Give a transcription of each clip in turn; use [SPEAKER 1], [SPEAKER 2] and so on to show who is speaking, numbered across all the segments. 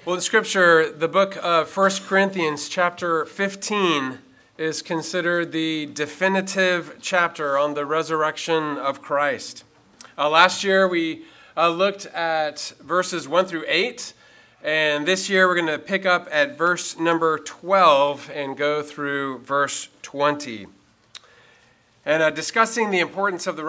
[SPEAKER 1] Well, in Scripture, the book of 1 Corinthians chapter 15 is considered the definitive chapter on the resurrection of Christ. Last year, we looked at verses 1 through 8, and this year we're going to pick up at verse number 12 and go through verse 20. And discussing the importance of the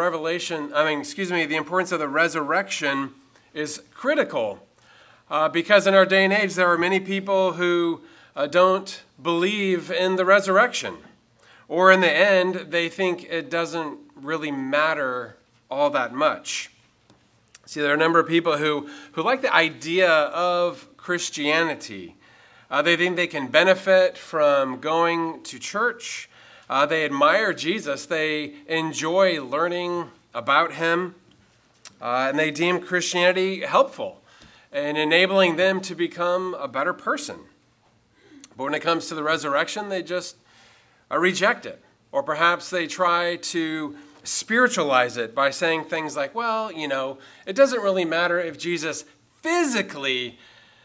[SPEAKER 1] the importance of the resurrection is critical. Because in our day and age, there are many people who don't believe in the resurrection. Or in the end, they think it doesn't really matter all that much. See, there are a number of people who like the idea of Christianity. They think they can benefit from going to church. They admire Jesus. They enjoy learning about him. And they deem Christianity helpful and enabling them to become a better person. But when it comes to the resurrection, they just reject it. Or perhaps they try to spiritualize it by saying things like, well, it doesn't really matter if Jesus physically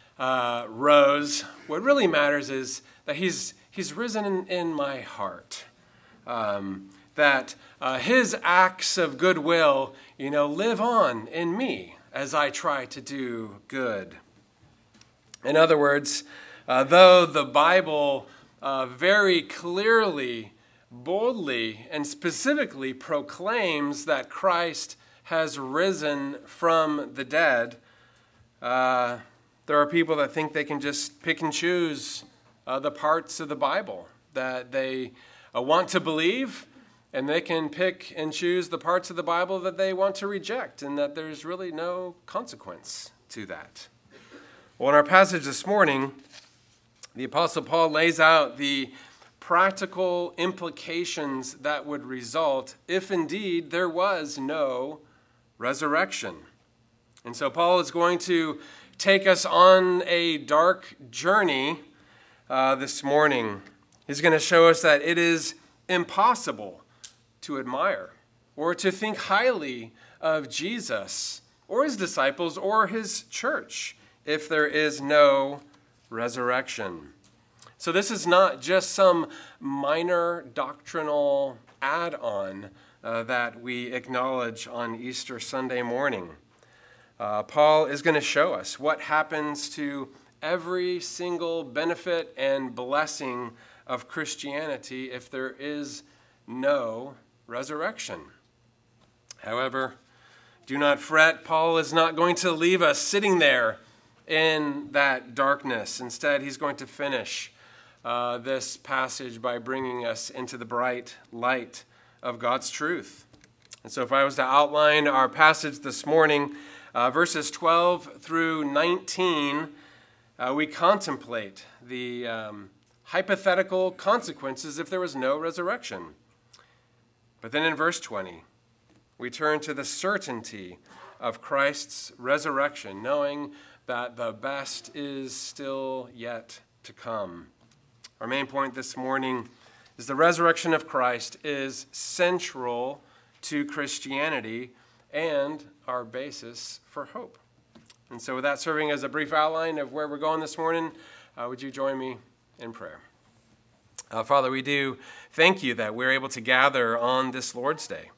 [SPEAKER 1] rose. What really matters is that he's risen in my heart. That his acts of goodwill, live on in me as I try to do good. In other words, though the Bible very clearly, boldly, and specifically proclaims that Christ has risen from the dead, there are people that think they can just pick and choose the parts of the Bible that they want to believe, and they can pick and choose the parts of the Bible that they want to reject, and that there's really no consequence to that. Well, in our passage this morning, the Apostle Paul lays out the practical implications that would result if indeed there was no resurrection. And so Paul is going to take us on a dark journey this morning. He's going to show us that it is impossible to admire or to think highly of Jesus or his disciples or his church if there is no resurrection. So this is not just some minor doctrinal add-on that we acknowledge on Easter Sunday morning. Paul is going to show us what happens to every single benefit and blessing of Christianity if there is no resurrection. However, do not fret. Paul is not going to leave us sitting there in that darkness. Instead, he's going to finish this passage by bringing us into the bright light of God's truth. And so if I was to outline our passage this morning, verses 12 through 19, we contemplate the hypothetical consequences if there was no resurrection. But then in verse 20, we turn to the certainty of Christ's resurrection, knowing that the best is still yet to come. Our main point this morning is the resurrection of Christ is central to Christianity and our basis for hope. And so with that serving as a brief outline of where we're going this morning, would you join me in prayer? Father, we do thank you that we're able to gather on this Lord's Day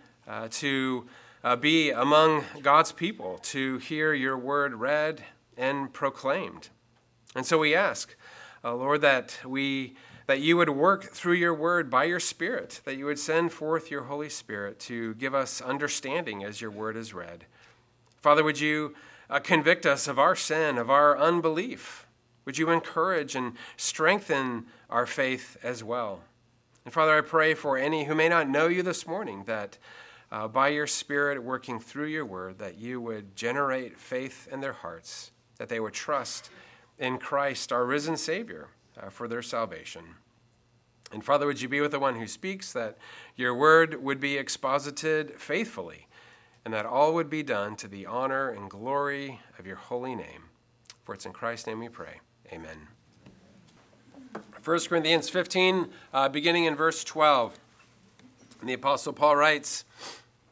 [SPEAKER 1] to be among God's people, to hear your word read and proclaimed. And so we ask, Lord, that you would work through your word by your Spirit, that you would send forth your Holy Spirit to give us understanding as your word is read. Father, would you convict us of our sin, of our unbelief? Would you encourage and strengthen our faith as well? And Father, I pray for any who may not know you this morning, that by your Spirit working through your word, that you would generate faith in their hearts, that they would trust in Christ, our risen Savior, for their salvation. And Father, would you be with the one who speaks, that your word would be exposited faithfully, and that all would be done to the honor and glory of your holy name. For it's in Christ's name we pray. Amen. 1 Corinthians 15, beginning in verse 12. And the Apostle Paul writes,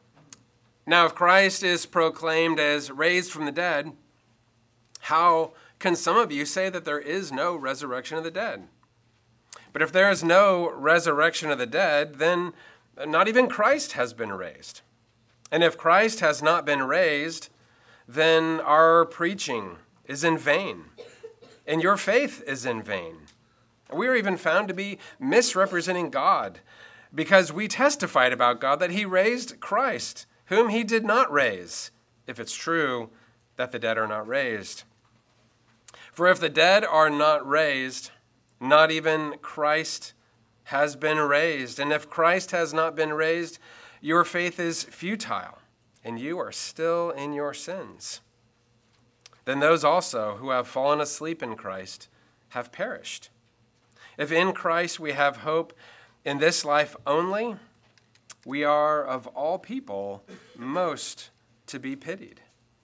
[SPEAKER 1] "Now if Christ is proclaimed as raised from the dead, how can some of you say that there is no resurrection of the dead? But if there is no resurrection of the dead, then not even Christ has been raised. And if Christ has not been raised, then our preaching is in vain, and your faith is in vain. We are even found to be misrepresenting God, because we testified about God that he raised Christ, whom he did not raise, if it's true that the dead are not raised. For if the dead are not raised, not even Christ has been raised. And if Christ has not been raised, your faith is futile, and you are still in your sins. Then those also who have fallen asleep in Christ have perished. If in Christ we have hope in this life only, we are of all people most to be pitied.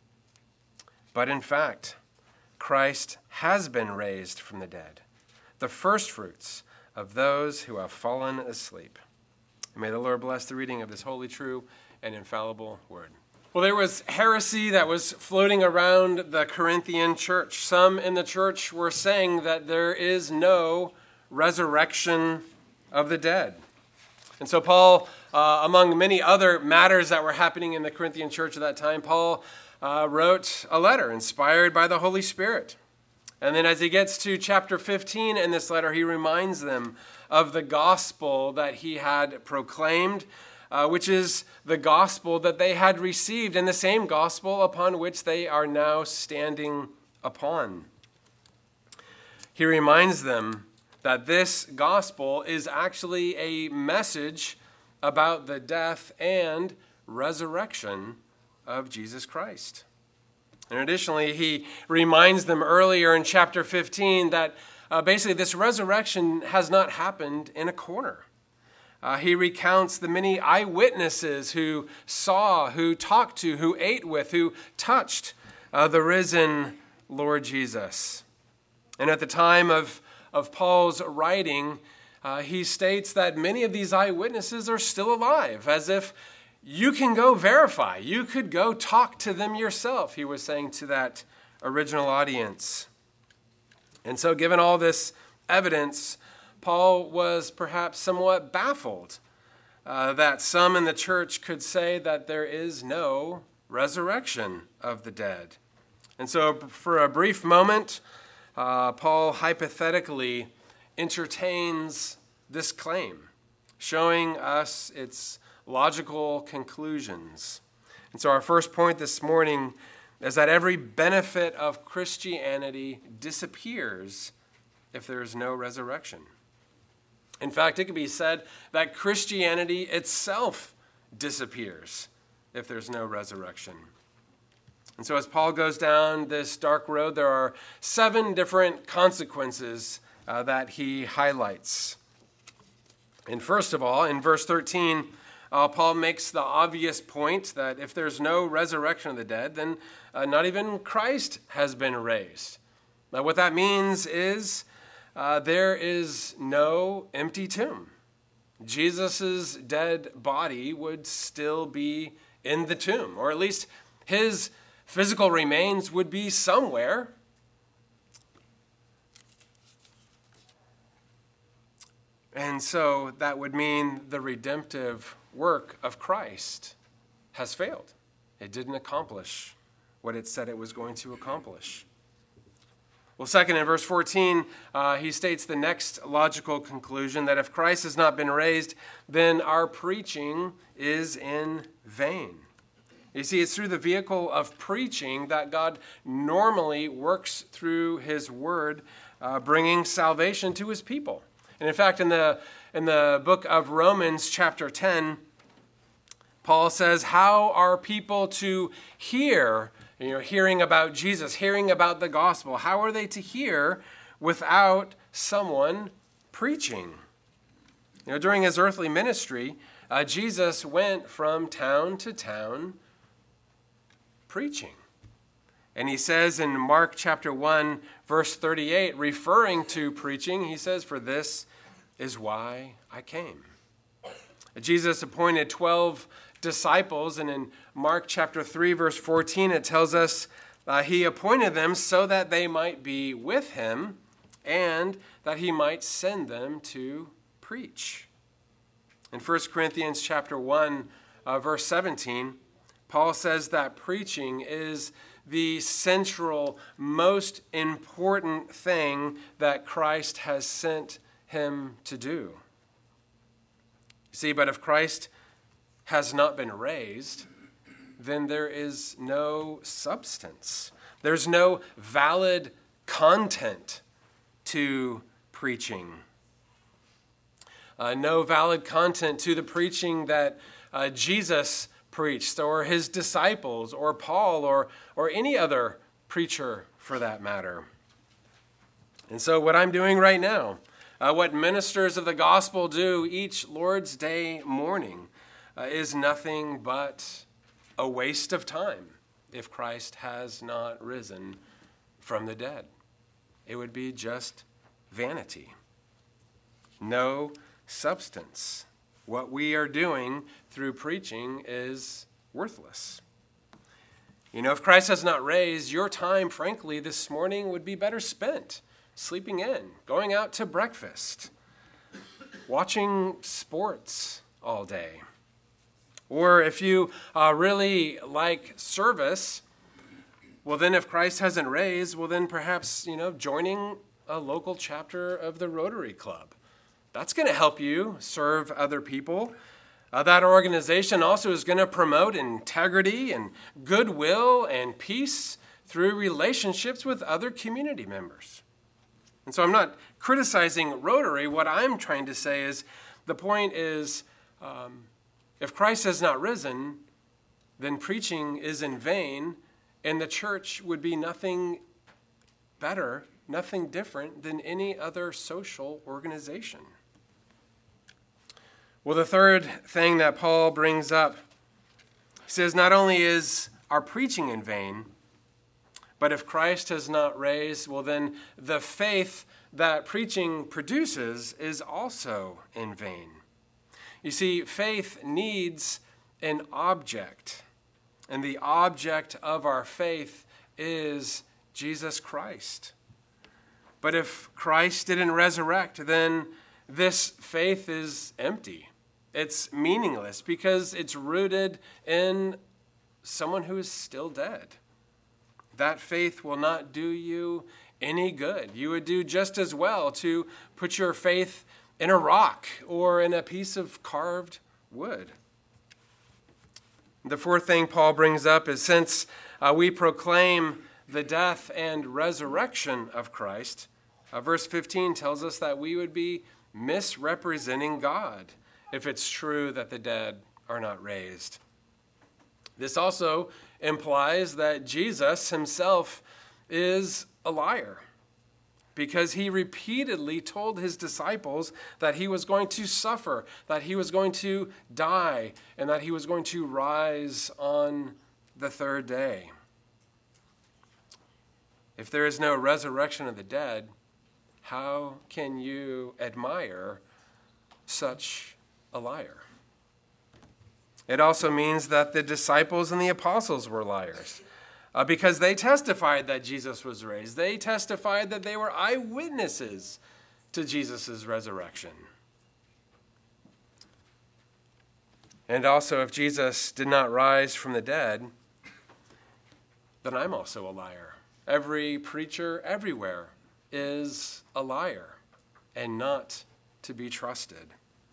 [SPEAKER 1] But in fact, Christ has been raised from the dead, the firstfruits of those who have fallen asleep. And may the Lord bless the reading of this holy, true, and infallible word. Well, there was heresy that was floating around the Corinthian church. Some in the church were saying that there is no resurrection of the dead. And so Paul, among many other matters that were happening in the Corinthian church at that time, Paul wrote a letter inspired by the Holy Spirit. And then as he gets to chapter 15 in this letter, he reminds them of the gospel that he had proclaimed, which is the gospel that they had received, and the same gospel upon which they are now standing upon. He reminds them that this gospel is actually a message about the death and resurrection of Jesus Christ. And additionally, he reminds them earlier in chapter 15 that basically this resurrection has not happened in a corner. He recounts the many eyewitnesses who saw, who talked to, who ate with, who touched the risen Lord Jesus. And at the time of Paul's writing, he states that many of these eyewitnesses are still alive, as if you can go verify. You could go talk to them yourself, he was saying to that original audience. And so given all this evidence, Paul was perhaps somewhat baffled that some in the church could say that there is no resurrection of the dead. And so for a brief moment, Paul hypothetically entertains this claim, showing us its logical conclusions. And so our first point this morning is that every benefit of Christianity disappears if there is no resurrection. In fact, it can be said that Christianity itself disappears if there's no resurrection. And so as Paul goes down this dark road, there are 7 different consequences that he highlights. And first of all, in verse 13, Paul makes the obvious point that if there's no resurrection of the dead, then not even Christ has been raised. Now, what that means is there is no empty tomb. Jesus' dead body would still be in the tomb, or at least his physical remains would be somewhere. And so that would mean the redemptive work of Christ has failed. It didn't accomplish what it said it was going to accomplish. Well, second, in verse 14, he states the next logical conclusion, that if Christ has not been raised, then our preaching is in vain. You see, it's through the vehicle of preaching that God normally works through his word, bringing salvation to his people. And in fact, in the book of Romans, chapter 10, Paul says, how are people to hear, hearing about Jesus, hearing about the gospel? How are they to hear without someone preaching? During his earthly ministry, Jesus went from town to town preaching. And he says in Mark chapter 1, verse 38, referring to preaching, he says, for this is why I came. Jesus appointed 12 disciples, and in Mark chapter 3, verse 14, it tells us He appointed them so that they might be with him and that he might send them to preach. In 1 Corinthians chapter 1, verse 17, Paul says that preaching is the central, most important thing that Christ has sent him to do. You see, but if Christ has not been raised, then there is no substance. There's no valid content to preaching. No valid content to the preaching that Jesus preached, or his disciples, or Paul, or any other preacher for that matter. And so what I'm doing right now, what ministers of the gospel do each Lord's Day morning, is nothing but a waste of time if Christ has not risen from the dead. It would be just vanity. No substance. What we are doing through preaching is worthless. You know, if Christ has not raised, your time, frankly, this morning would be better spent sleeping in, going out to breakfast, watching sports all day. Or if you really like service, well then if Christ hasn't raised, well then perhaps, joining a local chapter of the Rotary Club. That's going to help you serve other people. That organization also is going to promote integrity and goodwill and peace through relationships with other community members. And so I'm not criticizing Rotary. What I'm trying to say is the point is if Christ has not risen, then preaching is in vain, and the church would be nothing better, nothing different than any other social organization. Well, the third thing that Paul brings up, he says not only is our preaching in vain, but if Christ has not raised, well then the faith that preaching produces is also in vain. You see, faith needs an object, and the object of our faith is Jesus Christ. But if Christ didn't resurrect, then this faith is empty. It's meaningless because it's rooted in someone who is still dead. That faith will not do you any good. You would do just as well to put your faith in a rock or in a piece of carved wood. The fourth thing Paul brings up is since we proclaim the death and resurrection of Christ, verse 15 tells us that we would be misrepresenting God if it's true that the dead are not raised. This also implies that Jesus himself is a liar, because he repeatedly told his disciples that he was going to suffer, that he was going to die, and that he was going to rise on the third day. If there is no resurrection of the dead, how can you admire such a liar? It also means that the disciples and the apostles were liars because they testified that Jesus was raised. They testified that they were eyewitnesses to Jesus' resurrection. And also, if Jesus did not rise from the dead, then I'm also a liar. Every preacher everywhere is a liar and not to be trusted.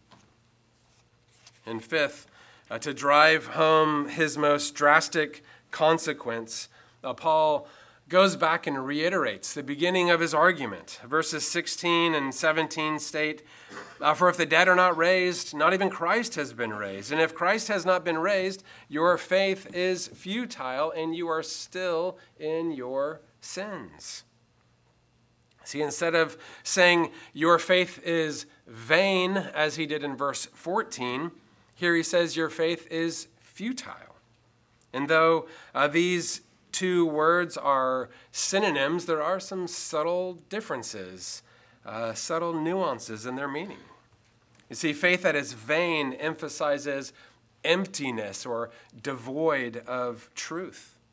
[SPEAKER 1] And fifth, to drive home his most drastic consequence, Paul goes back and reiterates the beginning of his argument. Verses 16 and 17 state, for if the dead are not raised, not even Christ has been raised. And if Christ has not been raised, your faith is futile and you are still in your sins. See, instead of saying your faith is vain, as he did in verse 14, here he says your faith is futile. And though these two words are synonyms, there are some subtle differences, subtle nuances in their meaning. You see, faith that is vain emphasizes emptiness or devoid of truth.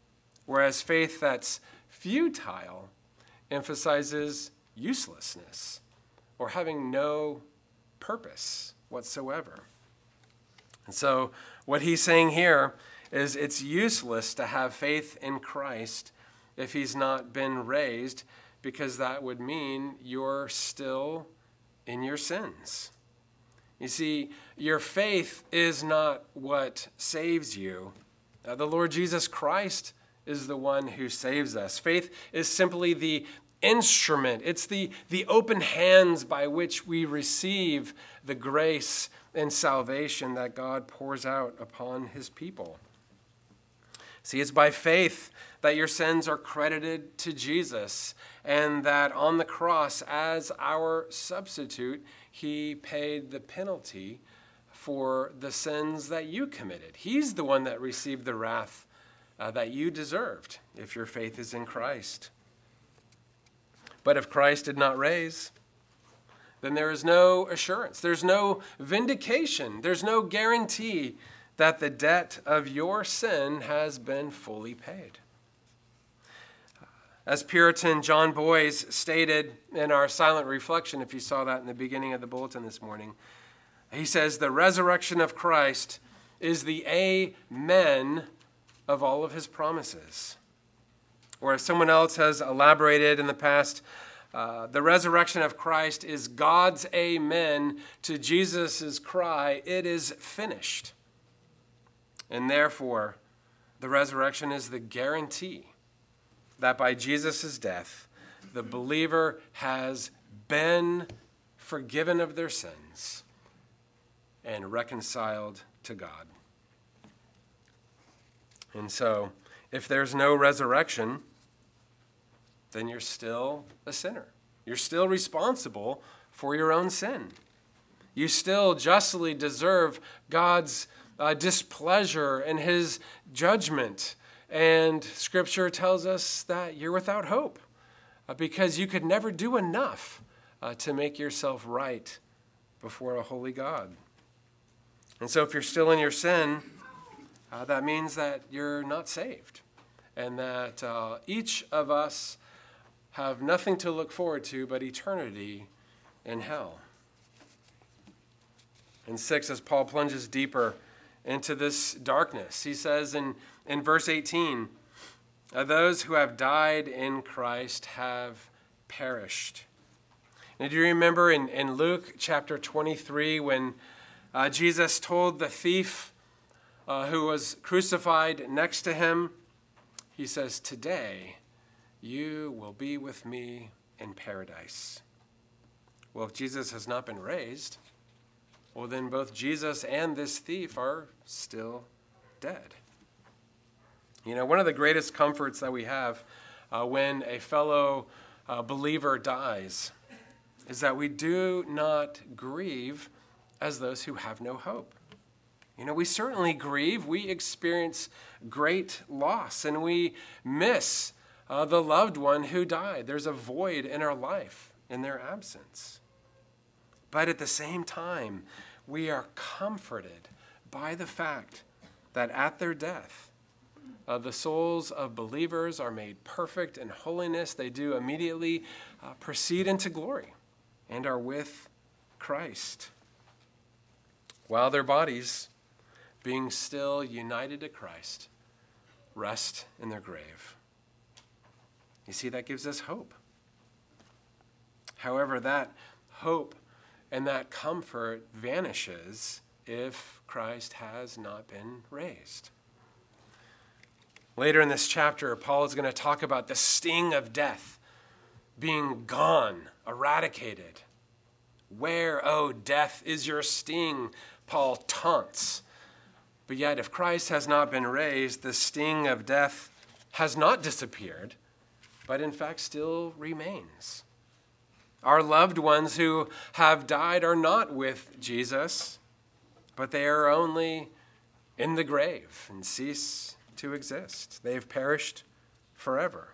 [SPEAKER 1] whereas faith that's futile emphasizes uselessness or having no purpose whatsoever. And so what he's saying here is it's useless to have faith in Christ if he's not been raised, because that would mean you're still in your sins. You see, your faith is not what saves you. The Lord Jesus Christ is the one who saves us. Faith is simply the instrument. It's the open hands by which we receive the grace and salvation that God pours out upon his people. See, it's by faith that your sins are credited to Jesus, and that on the cross, as our substitute, he paid the penalty for the sins that you committed. He's the one that received the wrath that you deserved if your faith is in Christ. But if Christ did not raise, then there is no assurance. There's no vindication. There's no guarantee that the debt of your sin has been fully paid. As Puritan John Boyes stated in our silent reflection, if you saw that in the beginning of the bulletin this morning, he says, the resurrection of Christ is the amen of all of his promises. Or as someone else has elaborated in the past, the resurrection of Christ is God's amen to Jesus' cry, it is finished. And therefore, the resurrection is the guarantee that by Jesus' death, the believer has been forgiven of their sins and reconciled to God. And so, if there's no resurrection, then you're still a sinner. You're still responsible for your own sin. You still justly deserve God's displeasure and his judgment. And Scripture tells us that you're without hope because you could never do enough to make yourself right before a holy God. And so if you're still in your sin, that means that you're not saved, and that each of us have nothing to look forward to but eternity in hell. In 6, as Paul plunges deeper into this darkness, he says in verse 18, those who have died in Christ have perished. And do you remember in Luke chapter 23 when Jesus told the thief who was crucified next to him, he says, today you will be with me in paradise. Well, if Jesus has not been raised, well, then both Jesus and this thief are still dead. You know, one of the greatest comforts that we have when a fellow believer dies is that we do not grieve as those who have no hope. You know, we certainly grieve. We experience great loss, and we miss the loved one who died. There's a void in our life in their absence. But at the same time, we are comforted by the fact that at their death, the souls of believers are made perfect in holiness. They do immediately proceed into glory and are with Christ, while their bodies, being still united to Christ, rest in their grave. You see, that gives us hope. However, that hope and that comfort vanishes if Christ has not been raised. Later in this chapter, Paul is going to talk about the sting of death being gone, eradicated. Where, O death, is your sting? Paul taunts. But yet, if Christ has not been raised, the sting of death has not disappeared, but in fact still remains. Our loved ones who have died are not with Jesus, but they are only in the grave and cease to exist. They have perished forever.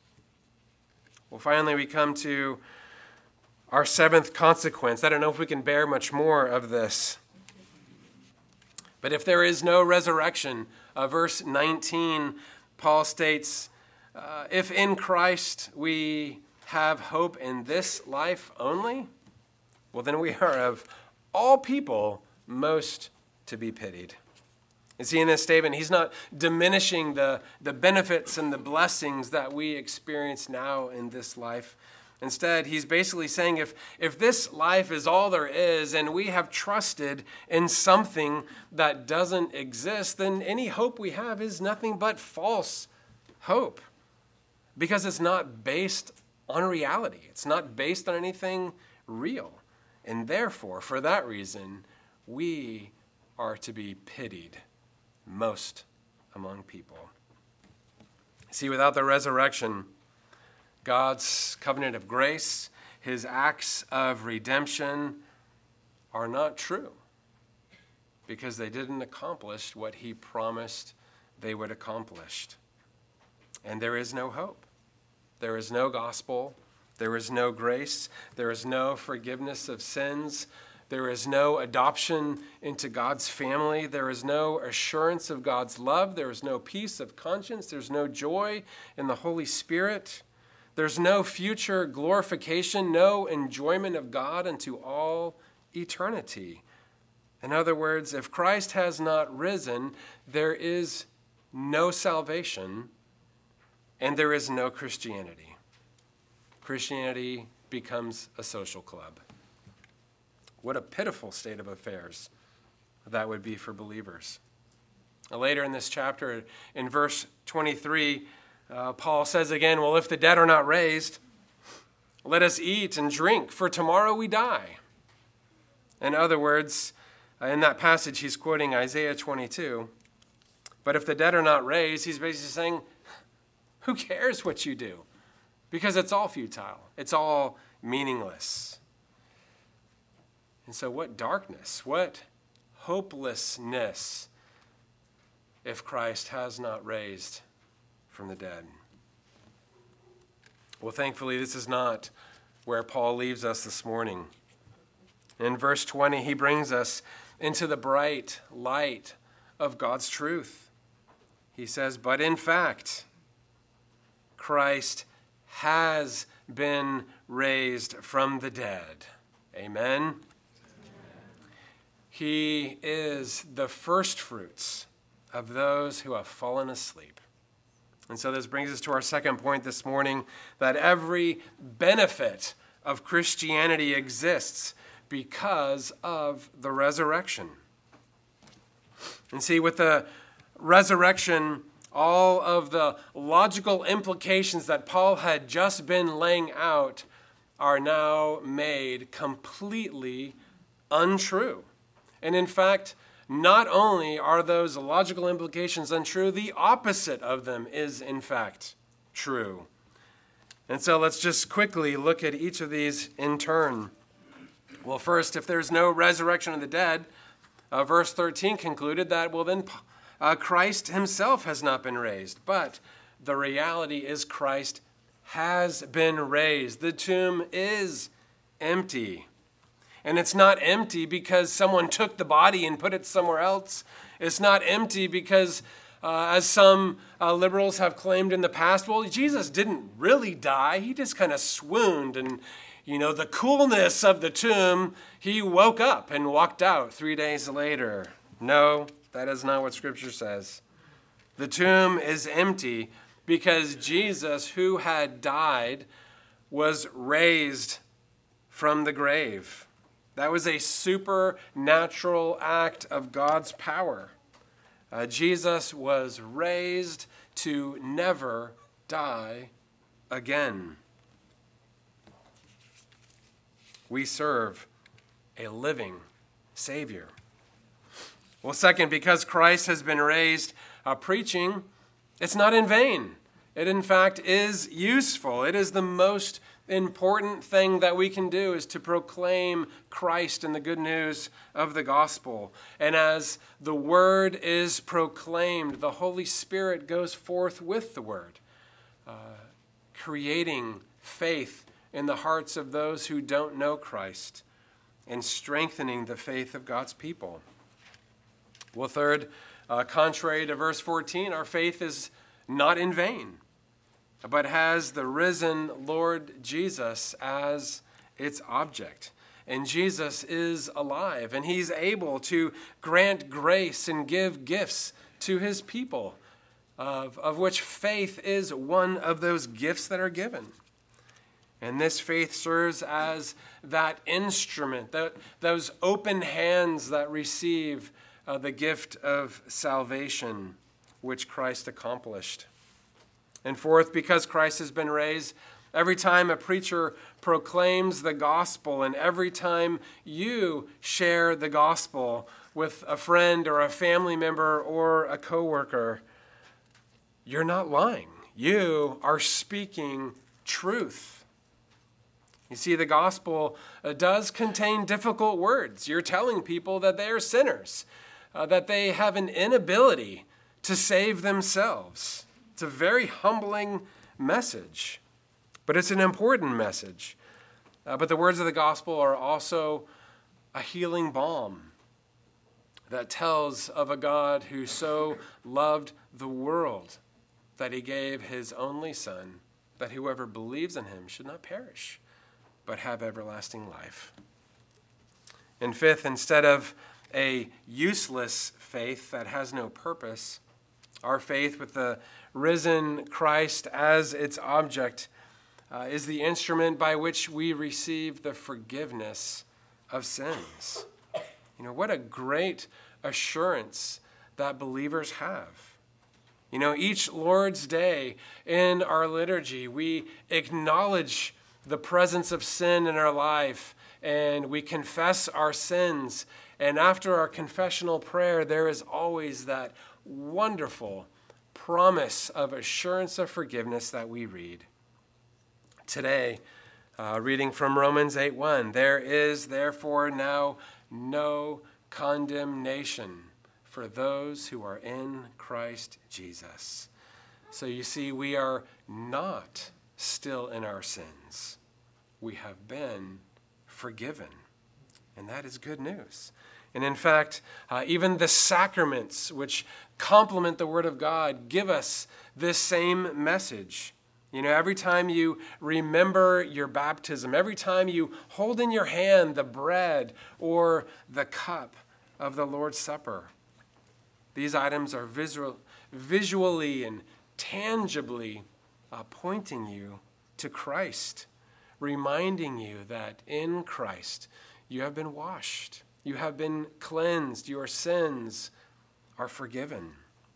[SPEAKER 1] Well, finally, we come to our seventh consequence. I don't know if we can bear much more of this. But if there is no resurrection, verse 19, Paul states, if in Christ we have hope in this life only, well, then we are of all people most to be pitied. You see, in this statement, he's not diminishing the benefits and the blessings that we experience now in this life. Instead, he's basically saying if this life is all there is and we have trusted in something that doesn't exist, then any hope we have is nothing but false hope, because it's not based on reality. It's not based on anything real. And therefore, for that reason, we are to be pitied most among people. See, without the resurrection, God's covenant of grace, his acts of redemption are not true, because they didn't accomplish what he promised they would accomplish. And there is no hope. There is no gospel. There is no grace. There is no forgiveness of sins. There is no adoption into God's family. There is no assurance of God's love. There is no peace of conscience. There's no joy in the Holy Spirit. There's no future glorification, no enjoyment of God unto all eternity. In other words, if Christ has not risen, there is no salvation and there is no Christianity. Christianity becomes a social club. What a pitiful state of affairs that would be for believers. Later in this chapter, in verse 23, Paul says again, well, if the dead are not raised, let us eat and drink, for tomorrow we die. In other words, in that passage, he's quoting Isaiah 22. But if the dead are not raised, he's basically saying, who cares what you do? Because it's all futile. It's all meaningless. And so what darkness, what hopelessness if Christ has not raised from the dead. Well, thankfully, this is not where Paul leaves us this morning. In verse 20, he brings us into the bright light of God's truth. He says, but in fact, Christ has been raised from the dead. Amen. He is the firstfruits of those who have fallen asleep. And so this brings us to our second point this morning, that every benefit of Christianity exists because of the resurrection. And see, with the resurrection, all of the logical implications that Paul had just been laying out are now made completely untrue. And in fact, not only are those logical implications untrue, the opposite of them is in fact true. And so let's just quickly look at each of these in turn. Well, first, if there's no resurrection of the dead, verse 13 concluded that, well, then Christ himself has not been raised. But the reality is Christ has been raised. The tomb is empty. And it's not empty because someone took the body and put it somewhere else. It's not empty because, as some liberals have claimed in the past, well, Jesus didn't really die. He just kind of swooned. And, the coolness of the tomb, he woke up and walked out 3 days later. No, that is not what Scripture says. The tomb is empty because Jesus, who had died, was raised from the grave. That was a supernatural act of God's power. Jesus was raised to never die again. We serve a living Savior. Well, second, because Christ has been raised, preaching, it's not in vain. It, in fact, is useful. It is the most important thing that we can do is to proclaim Christ and the good news of the gospel. And as the word is proclaimed, the Holy Spirit goes forth with the word, creating faith in the hearts of those who don't know Christ and strengthening the faith of God's people. Well, third, contrary to verse 14, our faith is not in vain, but has the risen Lord Jesus as its object. And Jesus is alive, and he's able to grant grace and give gifts to his people, of which faith is one of those gifts that are given. And this faith serves as that instrument, those open hands that receive the gift of salvation, which Christ accomplished. And fourth, because Christ has been raised, every time a preacher proclaims the gospel, and every time you share the gospel with a friend or a family member or a coworker, you're not lying. You are speaking truth. You see, the gospel does contain difficult words. You're telling people that they are sinners, that they have an inability to save themselves. It's a very humbling message, but it's an important message. But the words of the gospel are also a healing balm that tells of a God who so loved the world that he gave his only Son, that whoever believes in him should not perish, but have everlasting life. And fifth, instead of a useless faith that has no purpose, our faith with the risen Christ as its object is the instrument by which we receive the forgiveness of sins. You know, what a great assurance that believers have. You know, each Lord's Day in our liturgy, we acknowledge the presence of sin in our life, and we confess our sins. And after our confessional prayer, there is always that wonderful promise of assurance of forgiveness that we read. Today, reading from Romans 8:1, there is therefore now no condemnation for those who are in Christ Jesus. So you see, we are not still in our sins. We have been forgiven, and that is good news. And in fact, even the sacraments, which complement the Word of God, give us this same message. You know, every time you remember your baptism, every time you hold in your hand the bread or the cup of the Lord's Supper, these items are visually and tangibly pointing you to Christ, reminding you that in Christ you have been washed, you have been cleansed, your sins are forgiven.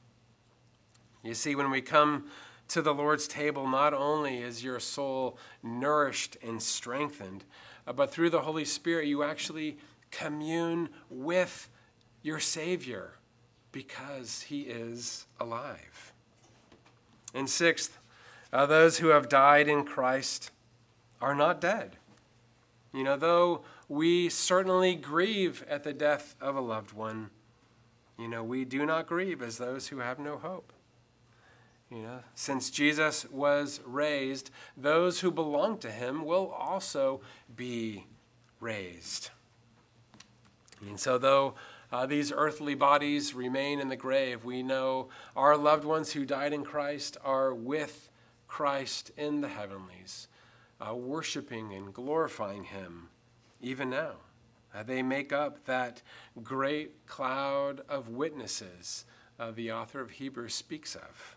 [SPEAKER 1] You see, when we come to the Lord's table, not only is your soul nourished and strengthened, but through the Holy Spirit, you actually commune with your Savior because he is alive. And sixth, those who have died in Christ are not dead. You know, though we certainly grieve at the death of a loved one, you know, we do not grieve as those who have no hope. You know, since Jesus was raised, those who belong to him will also be raised. And so though these earthly bodies remain in the grave, we know our loved ones who died in Christ are with Christ in the heavenlies, worshiping and glorifying him even now. They make up that great cloud of witnesses the author of Hebrews speaks of.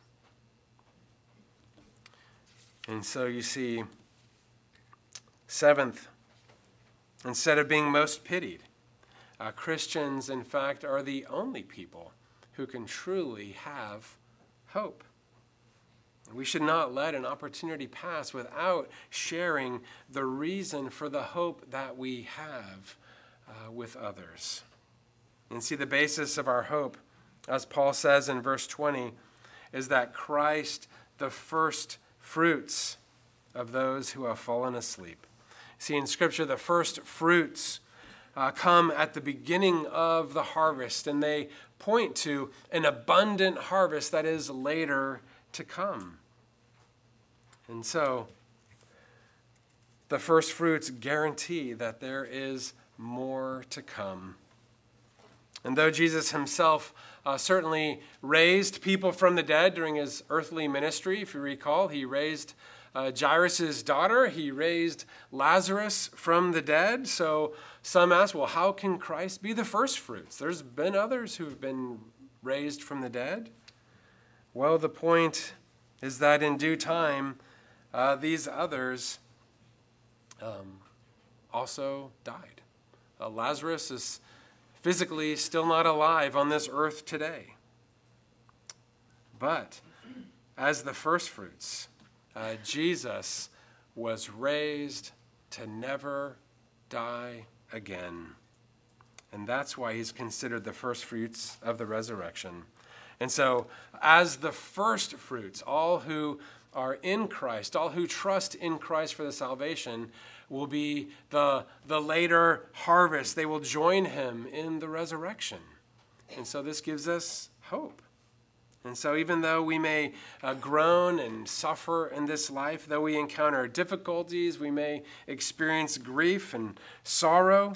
[SPEAKER 1] And so you see, seventh, instead of being most pitied, Christians, in fact, are the only people who can truly have hope. We should not let an opportunity pass without sharing the reason for the hope that we have with others. And see, the basis of our hope, as Paul says in verse 20, is that Christ, the first fruits of those who have fallen asleep. See, in Scripture, the first fruits come at the beginning of the harvest, and they point to an abundant harvest that is later to come. And so, the first fruits guarantee that there is more to come. And though Jesus himself certainly raised people from the dead during his earthly ministry, if you recall, he raised Jairus' daughter, he raised Lazarus from the dead. So some ask, well, how can Christ be the first fruits? There's been others who have been raised from the dead. Well, the point is that in due time, these others also died. Lazarus is physically still not alive on this earth today. But as the first fruits, Jesus was raised to never die again. And that's why he's considered the first fruits of the resurrection. And so, as the first fruits, all who are in Christ, all who trust in Christ for the salvation, will be the later harvest. They will join him in the resurrection. And so this gives us hope. And so even though we may groan and suffer in this life, though we encounter difficulties, we may experience grief and sorrow,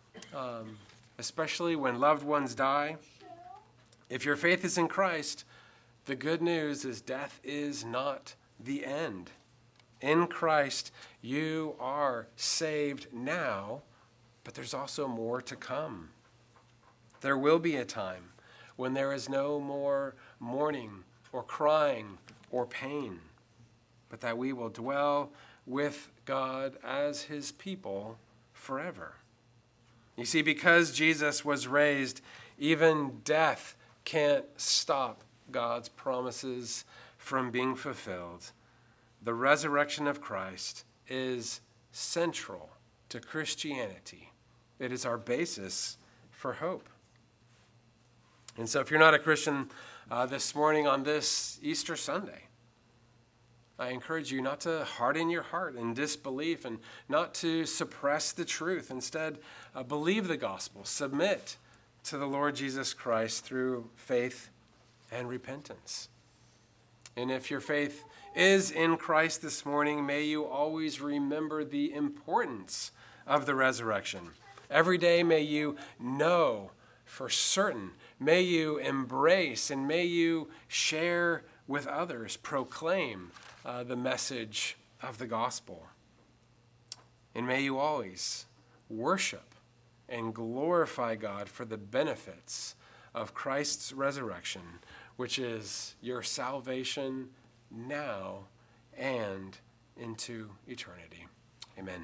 [SPEAKER 1] especially when loved ones die, if your faith is in Christ, the good news is death is not the end. In Christ, you are saved now, but there's also more to come. There will be a time when there is no more mourning or crying or pain, but that we will dwell with God as his people forever. You see, because Jesus was raised, even death can't stop God's promises from being fulfilled. The resurrection of Christ is central to Christianity. It is our basis for hope. And so if you're not a Christian this morning on this Easter Sunday, I encourage you not to harden your heart in disbelief and not to suppress the truth. Instead, believe the gospel. Submit to the Lord Jesus Christ through faith and repentance. And if your faith is in Christ this morning, may you always remember the importance of the resurrection. Every day may you know for certain, may you embrace and may you share with others, proclaim the message of the gospel. And may you always worship and glorify God for the benefits of Christ's resurrection, which is your salvation now and into eternity. Amen.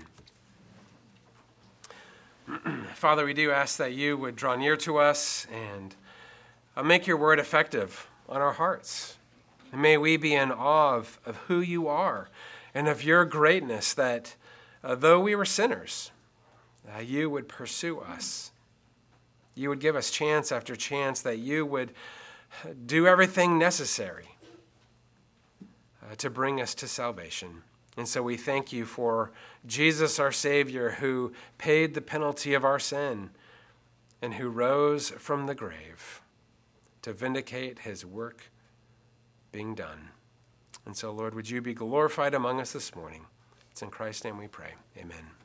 [SPEAKER 1] Father, we do ask that you would draw near to us and make your word effective on our hearts. And may we be in awe of who you are and of your greatness, that though we were sinners, you would pursue us. You would give us chance after chance, that you would do everything necessary to bring us to salvation. And so we thank you for Jesus, our Savior, who paid the penalty of our sin and who rose from the grave to vindicate his work being done. And so, Lord, would you be glorified among us this morning? It's in Christ's name we pray. Amen.